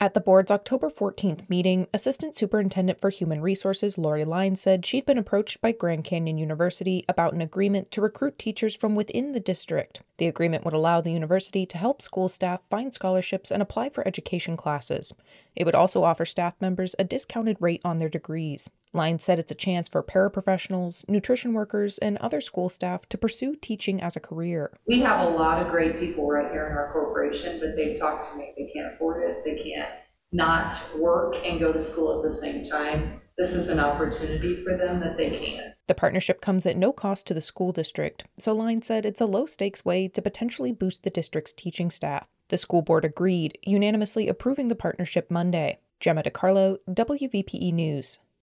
At the board's October 14th meeting, Assistant Superintendent for Human Resources Lori Line said she'd been approached by Grand Canyon University about an agreement to recruit teachers from within the district. The agreement would allow the university to help school staff find scholarships and apply for education classes. It would also offer staff members a discounted rate on their degrees. Line said it's a chance for paraprofessionals, nutrition workers, and other school staff to pursue teaching as a career. We have a lot of great people right here in our corporation, but they've talked to me. They can't afford it. They can't not work and go to school at the same time. This is an opportunity for them that they can. The partnership comes at no cost to the school district, so Line said it's a low-stakes way to potentially boost the district's teaching staff. The school board agreed, unanimously approving the partnership Monday. Gemma DiCarlo, WVPE News.